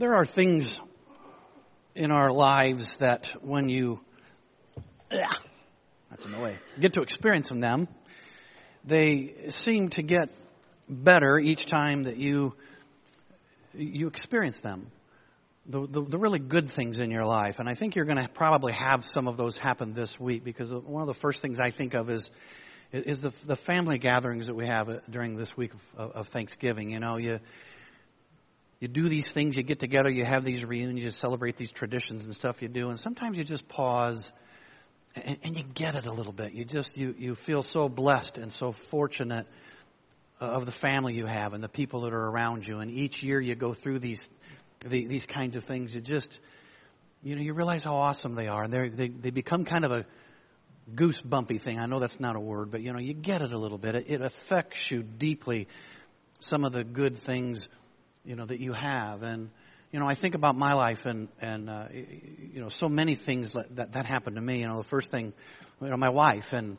There are things in our lives that when you, that's in the way, get to experiencing them, they seem to get better each time that you experience them. The really good things in your life. And I think you're going to probably have some of those happen this week, because one of the first things I think of is the family gatherings that we have during this week of Thanksgiving. You know, you do these things, you get together, you have these reunions, you celebrate these traditions and stuff you do, and sometimes you just pause and you get it a little bit. You feel so blessed and so fortunate of the family you have and the people that are around you. And each year you go through these kinds of things. You realize how awesome they are, and they become kind of a goosebumpy thing. I know that's not a word, but you get it a little bit. It affects you deeply, some of the good things that you have. And I think about my life and so many things that happened to me. The first thing, my wife, and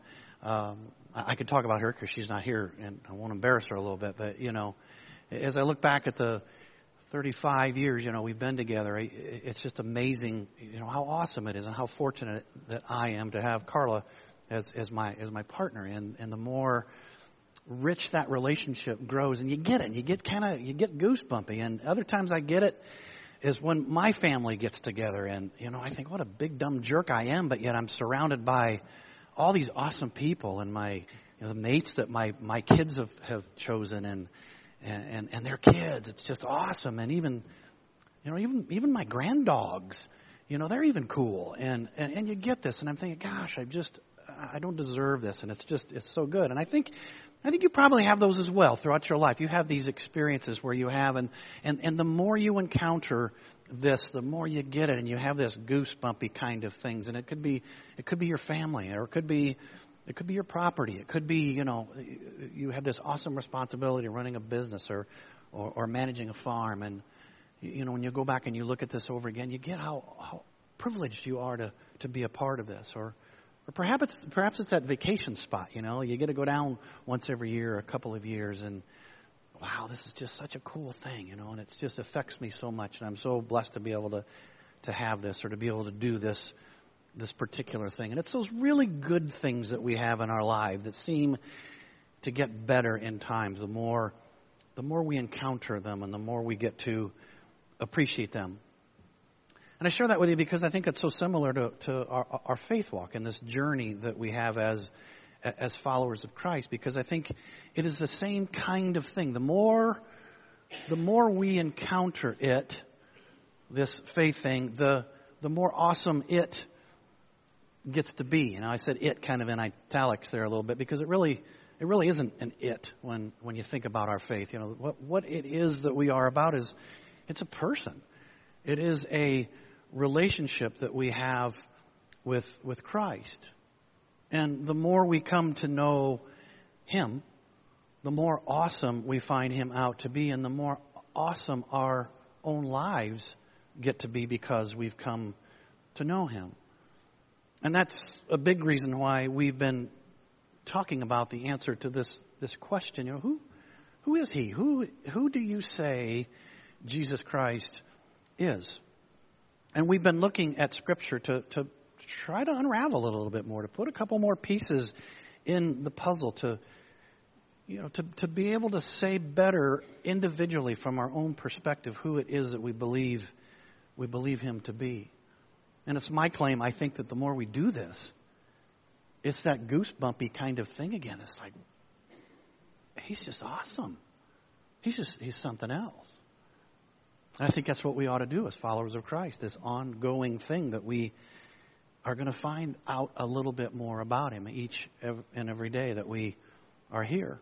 I could talk about her because she's not here, and I won't embarrass her a little bit. But as I look back at the 35 years we've been together, it's just amazing how awesome it is and how fortunate that I am to have Carla as my partner. And the more rich that relationship grows, and you get it, you get goosebumpy. And other times I get it is when my family gets together, and I think, what a big dumb jerk I am, but yet I'm surrounded by all these awesome people, and my the mates that my kids have chosen, and their kids. It's just awesome. And even my granddogs, they're even cool. And you get this, and I'm thinking, gosh, I don't deserve this, and it's so good. And I think you probably have those as well throughout your life. You have these experiences where you have, and the more you encounter this, the more you get it, and you have this goosebumpy kind of things. And it could be your family, or it could be your property. It could be, you have this awesome responsibility of running a business or managing a farm. And, when you go back and you look at this over again, you get how privileged you are to be a part of this. Or perhaps it's that vacation spot, you get to go down once every year, a couple of years, and wow, this is just such a cool thing, and it just affects me so much. And I'm so blessed to be able to have this, or to be able to do this particular thing. And it's those really good things that we have in our life that seem to get better in times. The more we encounter them, and the more we get to appreciate them. And I share that with you because I think it's so similar to our faith walk and this journey that we have as followers of Christ, because I think it is the same kind of thing. The more we encounter it, this faith thing, the more awesome it gets to be. And I said it kind of in italics there a little bit, because it really isn't an it when you think about our faith. What it is that we are about is, it's a person. It is a relationship that we have with Christ. And the more we come to know Him, the more awesome we find Him out to be, and the more awesome our own lives get to be because we've come to know Him. And that's a big reason why we've been talking about the answer to this question. Who is He? Who do you say Jesus Christ is? And we've been looking at Scripture to try to unravel it a little bit more, to put a couple more pieces in the puzzle, to be able to say better individually from our own perspective who it is that we believe Him to be. And it's my claim, I think, that the more we do this, it's that goosebumpy kind of thing again. It's like, He's just awesome. He's something else. And I think that's what we ought to do as followers of Christ, this ongoing thing that we are going to find out a little bit more about Him each and every day that we are here.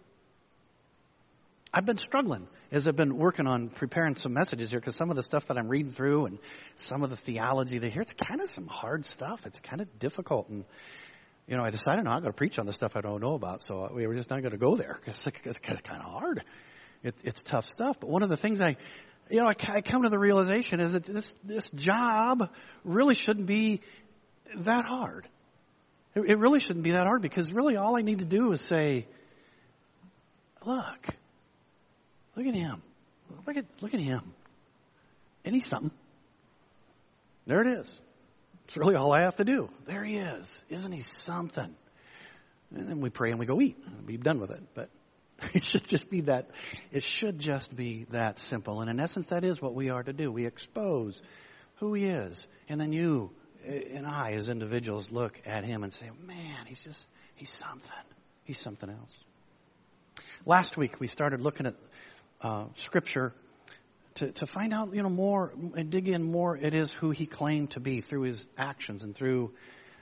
I've been struggling as I've been working on preparing some messages here, because some of the stuff that I'm reading through and some of the theology that here, it's kind of some hard stuff. It's kind of difficult. And, I decided I'm not going to preach on the stuff I don't know about. So we were just not going to go there. It's kind of hard. It's tough stuff. But one of the things I come to the realization is that this job really shouldn't be that hard. It really shouldn't be that hard, because really all I need to do is say, look at Him. Look at Him. Isn't he something? There it is. It's really all I have to do. There he is. Isn't he something? And then we pray and we go eat and be done with it. But it should just be that. It should just be that simple. And in essence, that is what we are to do. We expose who he is. And then you and I, as individuals, look at him and say, man, he's something. He's something else. Last week, we started looking at Scripture to find out, more and dig in more. It is who he claimed to be through his actions and through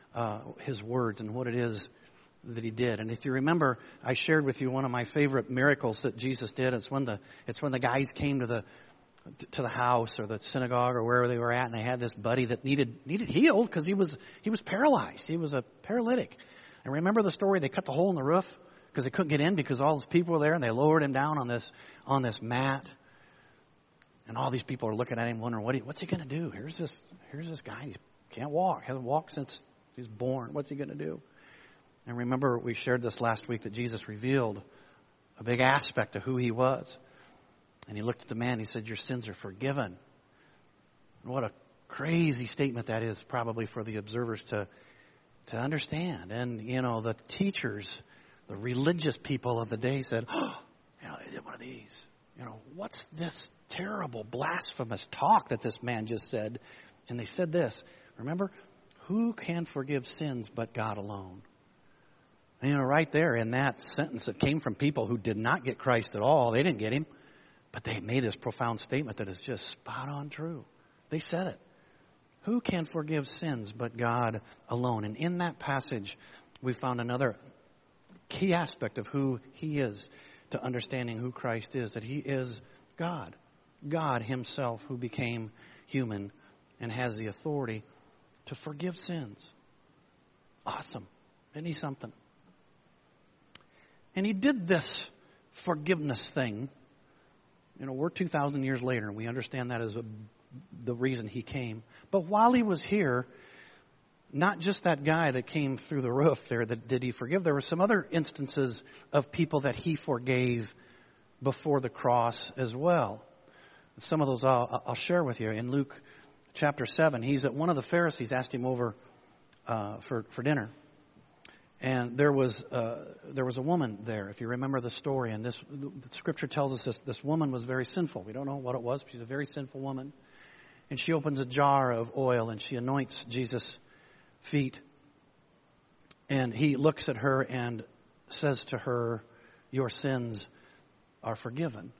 his words and what it is that he did. And if you remember, I shared with you one of my favorite miracles that Jesus did. It's when the guys came to the house or the synagogue or wherever they were at, and they had this buddy that needed healed because he was paralyzed. He was a paralytic. And remember the story? They cut the hole in the roof because they couldn't get in because all those people were there, and they lowered him down on this mat. And all these people are looking at him, wondering what's he going to do? Here's this guy. He can't walk. Hasn't walked since he's born. What's he going to do? And remember, we shared this last week that Jesus revealed a big aspect of who he was. And he looked at the man and he said, your sins are forgiven. And what a crazy statement that is probably for the observers to understand. And, the teachers, the religious people of the day said, they did one of these. What's this terrible, blasphemous talk that this man just said? And they said this, remember, who can forgive sins but God alone? Right there in that sentence, it came from people who did not get Christ at all. They didn't get him. But they made this profound statement that is just spot on true. They said it. Who can forgive sins but God alone? And in that passage, we found another key aspect of who he is to understanding who Christ is, that he is God. God himself who became human and has the authority to forgive sins. Awesome. Isn't he something? And he did this forgiveness thing. We're 2,000 years later, and we understand that as the reason he came. But while he was here, not just that guy that came through the roof there that did he forgive. There were some other instances of people that he forgave before the cross as well. Some of those I'll share with you. In Luke chapter 7, one of the Pharisees asked him over for dinner. And there was a woman there, if you remember the story. And the scripture tells us this woman was very sinful. We don't know what it was, but she's a very sinful woman. And she opens a jar of oil and she anoints Jesus' feet. And he looks at her and says to her, your sins are forgiven.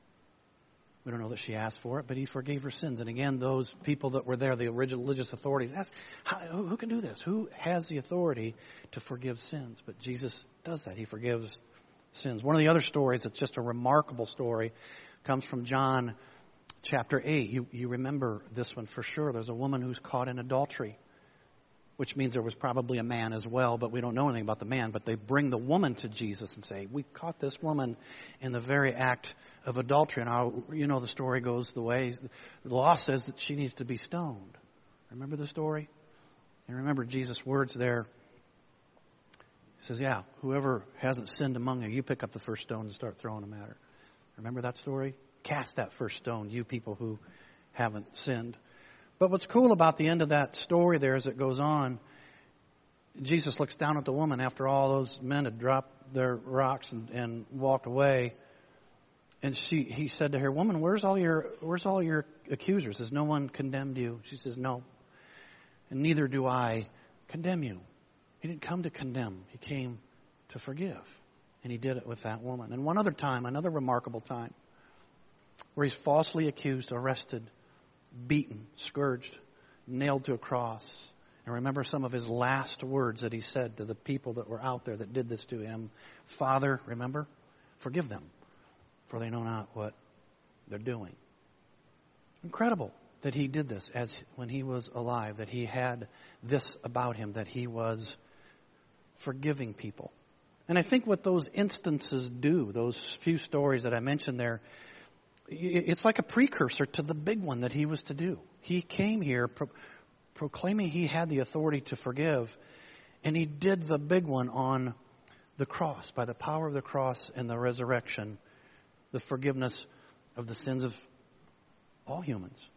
We don't know that she asked for it, but he forgave her sins. And again, those people that were there, the original religious authorities, asked, who can do this? Who has the authority to forgive sins? But Jesus does that. He forgives sins. One of the other stories that's just a remarkable story comes from John chapter 8. You remember this one for sure. There's a woman who's caught in adultery, which means there was probably a man as well, but we don't know anything about the man. But they bring the woman to Jesus and say, we caught this woman in the very act of adultery. And the story goes the way the law says that she needs to be stoned. Remember the story? And remember Jesus' words there. He says, yeah, whoever hasn't sinned among you, you pick up the first stone and start throwing them at her. Remember that story? Cast that first stone, you people who haven't sinned. But what's cool about the end of that story there as it goes on, Jesus looks down at the woman after all those men had dropped their rocks and walked away. And he said to her, woman, where's all your accusers? Has no one condemned you? She says, no. And neither do I condemn you. He didn't come to condemn. He came to forgive. And he did it with that woman. And one other time, another remarkable time, where he's falsely accused, arrested, beaten, scourged, nailed to a cross. And remember some of his last words that he said to the people that were out there that did this to him. Father, remember, forgive them, for they know not what they're doing. Incredible that he did this when he was alive, that he had this about him, that he was forgiving people. And I think what those instances do, those few stories that I mentioned there, it's like a precursor to the big one that he was to do. He came here proclaiming he had the authority to forgive, and he did the big one on the cross, by the power of the cross and the resurrection, the forgiveness of the sins of all humans.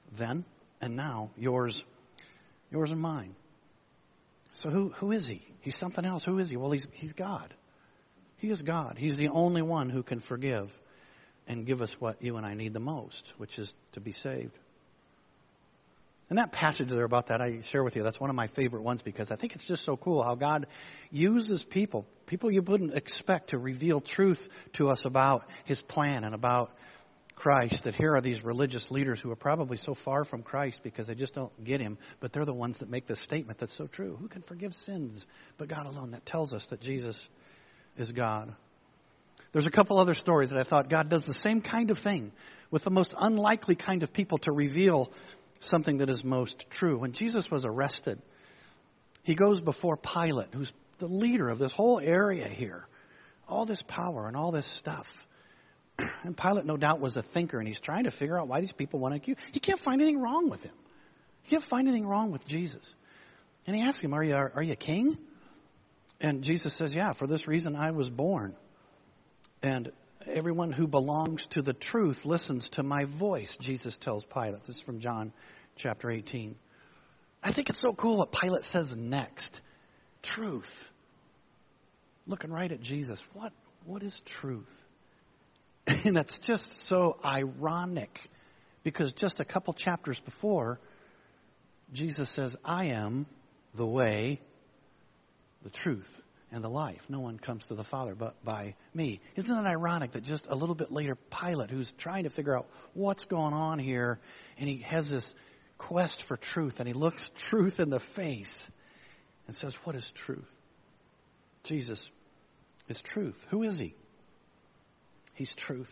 then and now, yours and mine. So who is he? He's something else. Who is he? Well, he's God. He is God. He's the only one who can forgive and give us what you and I need the most, which is to be saved. And that passage there about that I share with you, that's one of my favorite ones because I think it's just so cool how God uses people you wouldn't expect to reveal truth to us about His plan and about Christ. That here are these religious leaders who are probably so far from Christ because they just don't get Him, but they're the ones that make this statement that's so true. Who can forgive sins but God alone? That tells us that Jesus is God. There's a couple other stories that I thought God does the same kind of thing with the most unlikely kind of people to reveal something that is most true. When Jesus was arrested, He goes before Pilate, who's the leader of this whole area here. All this power and all this stuff. And Pilate, no doubt, was a thinker, and he's trying to figure out why these people want to accuse. He can't find anything wrong with him. He can't find anything wrong with Jesus. And he asks him, are you a king? And Jesus says, yeah, for this reason I was born. And everyone who belongs to the truth listens to my voice, Jesus tells Pilate. This is from John chapter 18. I think it's so cool what Pilate says next. Truth. Looking right at Jesus. What is truth? And that's just so ironic because just a couple chapters before, Jesus says, I am the way, the truth, and the life. No one comes to the Father but by me. Isn't it ironic that just a little bit later, Pilate, who's trying to figure out what's going on here, and he has this quest for truth, and he looks truth in the face and says, what is truth? Jesus is truth. Who is He? He's truth.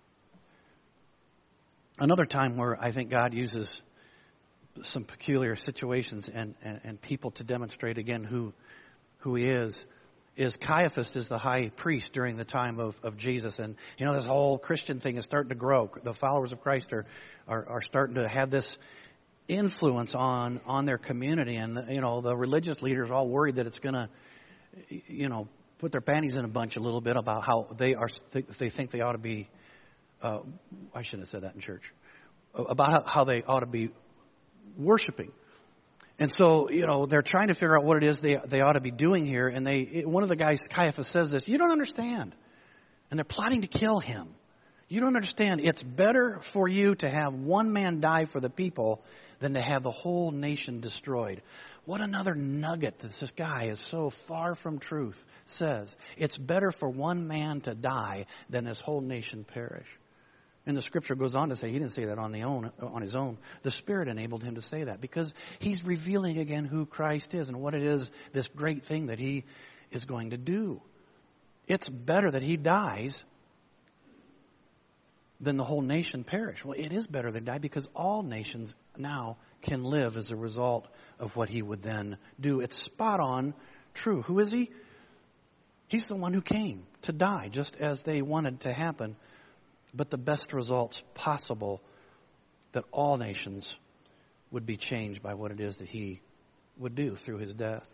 Another time where I think God uses some peculiar situations and people to demonstrate again who He is Caiaphas is the high priest during the time of Jesus. And, this whole Christian thing is starting to grow. The followers of Christ are starting to have this influence on their community. And, the religious leaders are all worried that it's going to, put their panties in a bunch a little bit about how they think they ought to be, I shouldn't have said that in church, about how they ought to be worshiping. And so, they're trying to figure out what it is they ought to be doing here. And one of the guys, Caiaphas, says this, you don't understand. And they're plotting to kill him. You don't understand. It's better for you to have one man die for the people than to have the whole nation destroyed. What another nugget that this guy is so far from truth says. It's better for one man to die than this whole nation perish. And the scripture goes on to say, he didn't say that on his own. The Spirit enabled him to say that because he's revealing again who Christ is and what it is, this great thing that He is going to do. It's better that He dies than the whole nation perish. Well, it is better than die because all nations now can live as a result of what He would then do. It's spot on true. Who is He? He's the one who came to die just as they wanted to happen. But the best results possible, that all nations would be changed by what it is that He would do through His death.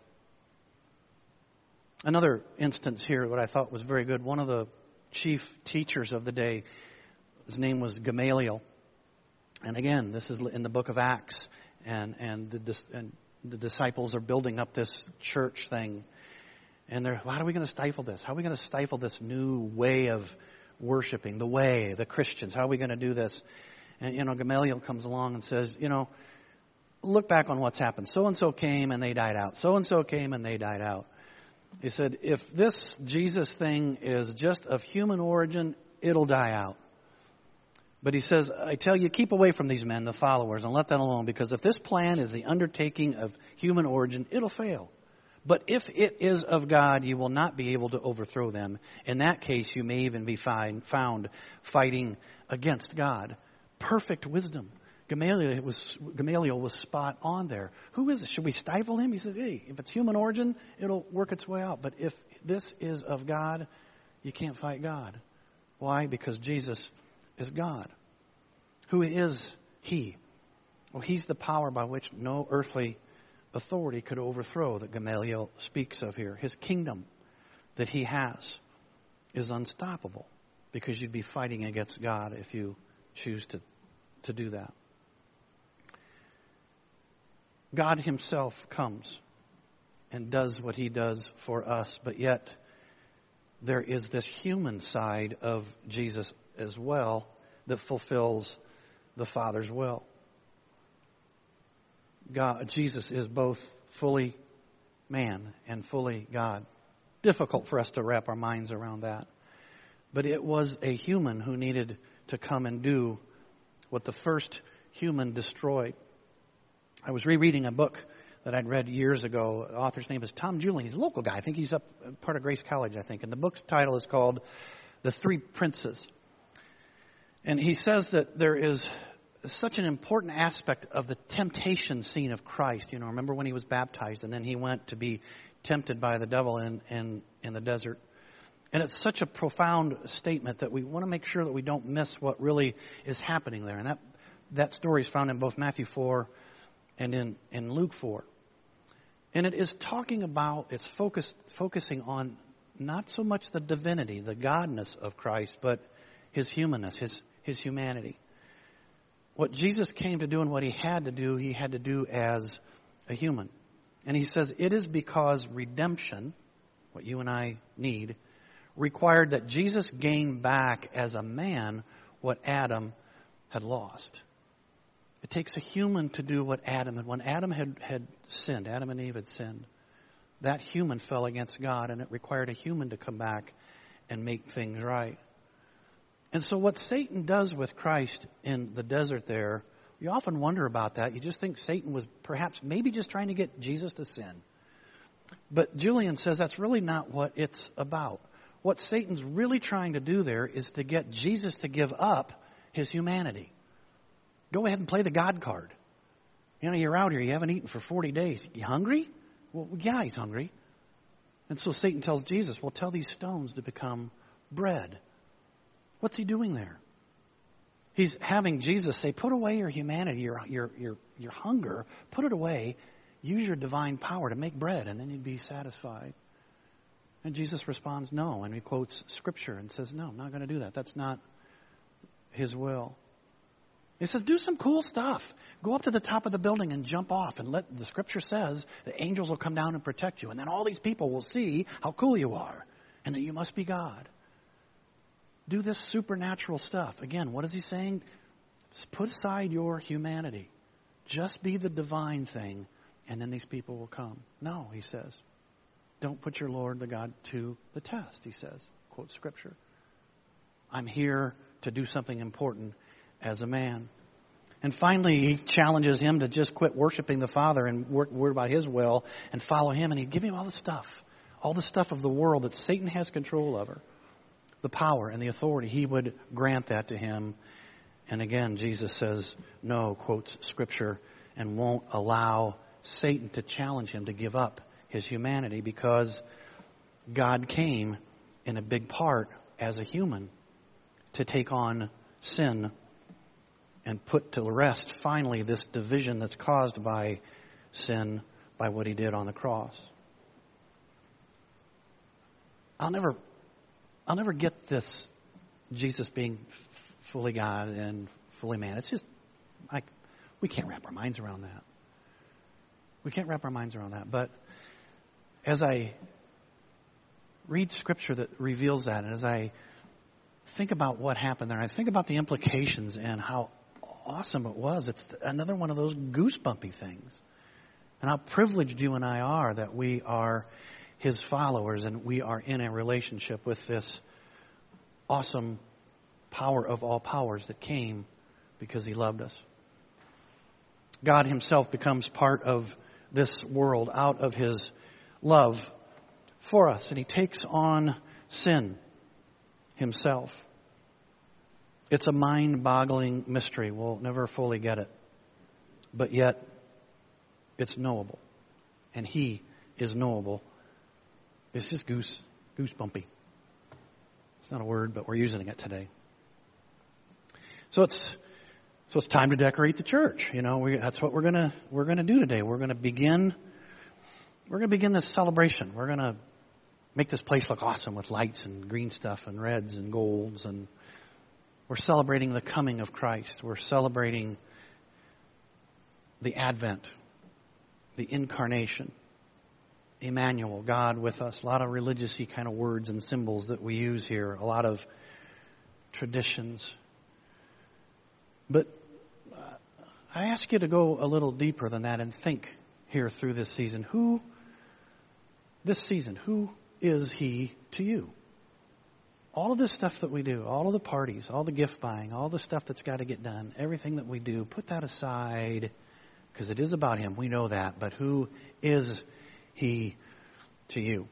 Another instance here, what I thought was very good, one of the chief teachers of the day, his name was Gamaliel. And again, this is in the book of Acts, and the disciples are building up this church thing. And they're, how are we going to stifle this? How are we going to stifle this new way of worshiping, the Christians? How are we going to do this? And, Gamaliel comes along and says, look back on what's happened. So-and-so came and they died out. So-and-so came and they died out. He said, if this Jesus thing is just of human origin, it'll die out. But he says, I tell you, keep away from these men, the followers, and let them alone, because if this plan is the undertaking of human origin, it'll fail. But if it is of God, you will not be able to overthrow them. In that case, you may even be found fighting against God. Perfect wisdom. Gamaliel was spot on there. Who is it? Should we stifle him? He said, hey, if it's human origin, it'll work its way out. But if this is of God, you can't fight God. Why? Because Jesus is God. Who is He? Well, He's the power by which no earthly authority could overthrow that Gamaliel speaks of here. His kingdom that He has is unstoppable because you'd be fighting against God if you choose to do that. God himself comes and does what he does for us, but yet there is this human side of Jesus as well that fulfills the Father's will. Jesus is both fully man and fully God. Difficult for us to wrap our minds around that. But it was a human who needed to come and do what the first human destroyed. I was rereading a book that I'd read years ago. The author's name is Tom Julian. He's a local guy. I think he's up part of Grace College, I think. And the book's title is called The Three Princes. And he says that there is such an important aspect of the temptation scene of Christ. You know, remember when he was baptized and then he went to be tempted by the devil in the desert. And it's such a profound statement that we want to make sure that we don't miss what really is happening there. And that story is found in both Matthew 4 and in Luke 4. And it is talking about, it's focusing on not so much the divinity, the godness of Christ, but his humanness, his humanity. What Jesus came to do and what he had to do as a human. And he says it is because redemption, what you and I need, required that Jesus gain back as a man what Adam had lost. It takes a human to do what Adam had. When Adam had sinned, Adam and Eve had sinned, that human fell against God, and it required a human to come back and make things right. And so what Satan does with Christ in the desert there, you often wonder about that. You just think Satan was perhaps maybe just trying to get Jesus to sin. But Julian says that's really not what it's about. What Satan's really trying to do there is to get Jesus to give up his humanity. Go ahead and play the God card. You know, you're out here, you haven't eaten for 40 days. You hungry? Well, yeah, he's hungry. And so Satan tells Jesus, well, tell these stones to become bread. What's he doing there? He's having Jesus say, put away your humanity, your hunger, put it away, use your divine power to make bread, and then you'd be satisfied. And Jesus responds, no. And he quotes Scripture and says, no, I'm not going to do that. That's not his will. He says, do some cool stuff. Go up to the top of the building and jump off. And the Scripture says the angels will come down and protect you. And then all these people will see how cool you are and that you must be God. Do this supernatural stuff. Again, what is he saying? Just put aside your humanity. Just be the divine thing, and then these people will come. No, he says. Don't put your Lord, the God, to the test, he says. Quote Scripture. I'm here to do something important as a man. And finally, he challenges him to just quit worshiping the Father and worry about his will and follow him. And he'd give him all the stuff of the world that Satan has control over. The power and the authority, he would grant that to him. And again, Jesus says, no, quotes Scripture, and won't allow Satan to challenge him to give up his humanity, because God came in a big part as a human to take on sin and put to rest finally this division that's caused by sin by what he did on the cross. I'll never get this Jesus being fully God and fully man. It's just we can't wrap our minds around that. We can't wrap our minds around that. But as I read Scripture that reveals that, and as I think about what happened there, I think about the implications and how awesome it was. It's another one of those goosebumpy things. And how privileged you and I are that we are his followers and we are in a relationship with this awesome power of all powers that came because he loved us. God himself becomes part of this world out of his love for us, and he takes on sin himself. It's a mind-boggling mystery. We'll never fully get it. But yet, it's knowable. And he is knowable. It's just goosebumpy. It's not a word, but we're using it today. So it's time to decorate the church. You know, that's what we're gonna do today. We're gonna begin this celebration. We're gonna make this place look awesome with lights and green stuff and reds and golds, and we're celebrating the coming of Christ. We're celebrating the Advent. the incarnation, Emmanuel, God with us. A lot of religious-y kind of words and symbols that we use here. A lot of traditions. But I ask you to go a little deeper than that and think here through this season. Who is He to you? All of this stuff that we do, all of the parties, all the gift buying, all the stuff that's got to get done, everything that we do, put that aside because it is about Him. We know that. But who is He to you?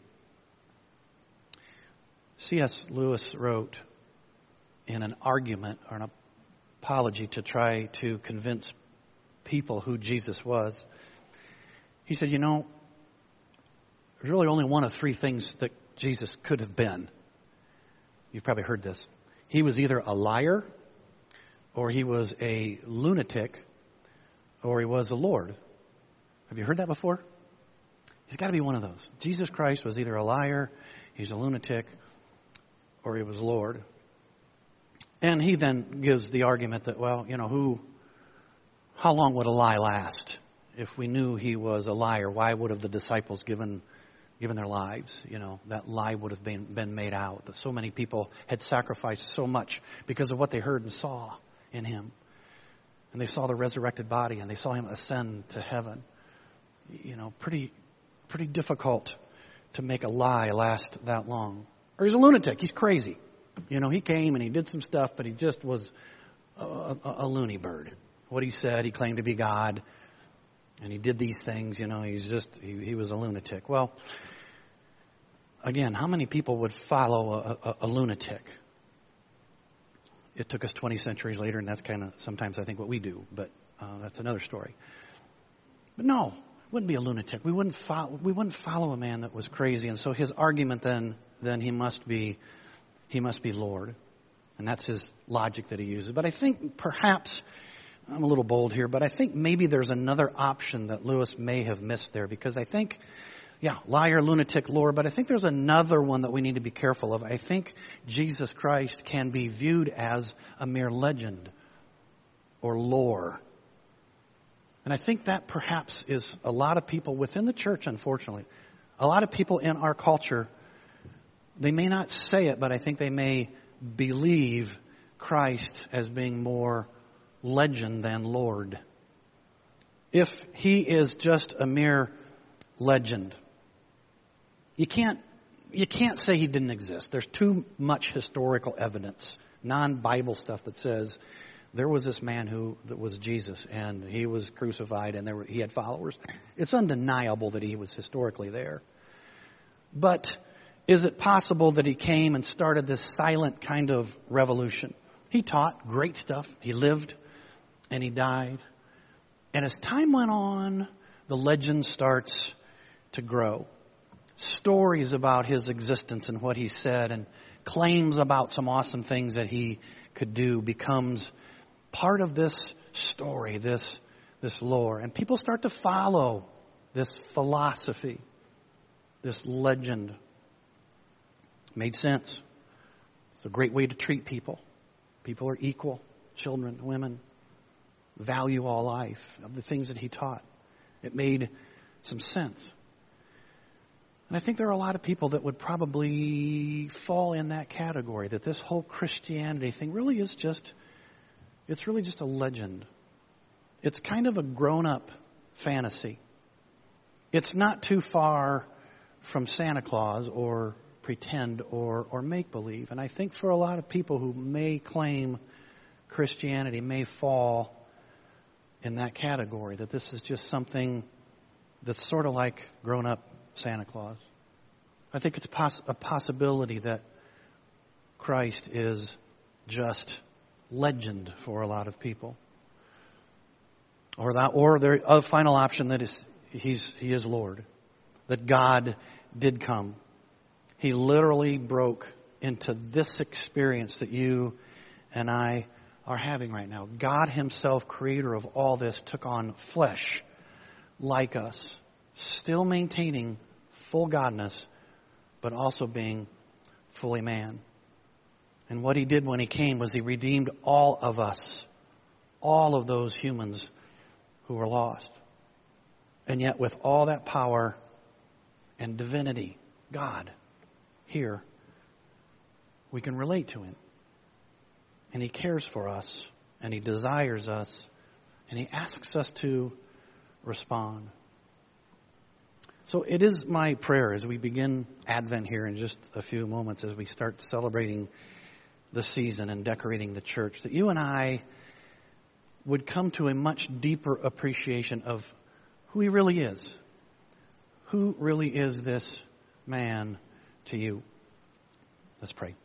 C.S. Lewis wrote in an argument or an apology to try to convince people who Jesus was. He said, there's really only one of three things that Jesus could have been. You've probably heard this. He was either a liar, or he was a lunatic, or he was a Lord. Have you heard that before? He's got to be one of those. Jesus Christ was either a liar, he's a lunatic, or he was Lord. And he then gives the argument that, how long would a lie last? If we knew he was a liar, why would have the disciples given their lives? That lie would have been made out. That so many people had sacrificed so much because of what they heard and saw in him. And they saw the resurrected body and they saw him ascend to heaven. Pretty difficult to make a lie last that long. Or he's a lunatic. He's crazy. He came and he did some stuff, but he just was a loony bird. What he said, he claimed to be God. And he did these things, he was a lunatic. Well, again, how many people would follow a lunatic? It took us 20 centuries later, and that's kind of sometimes I think what we do, but that's another story. But no, wouldn't be a lunatic. We wouldn't follow a man that was crazy. And so his argument then he must be Lord. And that's his logic that he uses. But I think perhaps, I'm a little bold here, but I think maybe there's another option that Lewis may have missed there. Because I think, liar, lunatic, Lord, but I think there's another one that we need to be careful of. I think Jesus Christ can be viewed as a mere legend or lore. And I think that perhaps is a lot of people within the church, unfortunately. A lot of people in our culture, they may not say it, but I think they may believe Christ as being more legend than Lord. If he is just a mere legend, you can't say he didn't exist. There's too much historical evidence, non-Bible stuff that says there was this man that was Jesus and he was crucified and he had followers. It's undeniable that he was historically there. But is it possible that he came and started this silent kind of revolution? He taught great stuff. He lived and he died. And as time went on, the legend starts to grow. Stories about his existence and what he said and claims about some awesome things that he could do becomes part of this story, this lore. And people start to follow this philosophy, this legend. Made sense. It's a great way to treat people. People are equal. Children, women. Value all life. Of the things that he taught. It made some sense. And I think there are a lot of people that would probably fall in that category. That this whole Christianity thing really is just a legend. It's kind of a grown-up fantasy. It's not too far from Santa Claus or pretend or make-believe. And I think for a lot of people who may claim Christianity may fall in that category, that this is just something that's sort of like grown-up Santa Claus. I think it's a possibility that Christ is just legend for a lot of people. Or the other final option that is he is Lord. That God did come. He literally broke into this experience that you and I are having right now. God himself, creator of all this, took on flesh like us, still maintaining full godness, but also being fully man. And what he did when he came was he redeemed all of us, all of those humans who were lost. And yet with all that power and divinity, God, here, we can relate to Him. And He cares for us, and He desires us, and He asks us to respond. So it is my prayer as we begin Advent here in just a few moments, as we start celebrating the season and decorating the church, that you and I would come to a much deeper appreciation of who He really is. Who really is this man to you? Let's pray.